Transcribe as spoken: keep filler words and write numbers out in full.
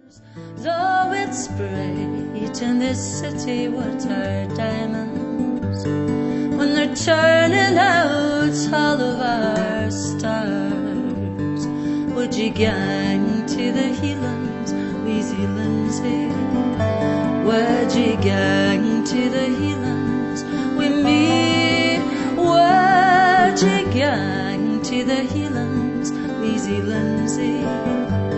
Though it's bright in this city, what are diamonds when they're turning out all of our stars? Would you gang to the Helands, Wheezy Lindsay? Would you gang to the Helands with me? Would you gang to the Helands, Wheezy Lindsay?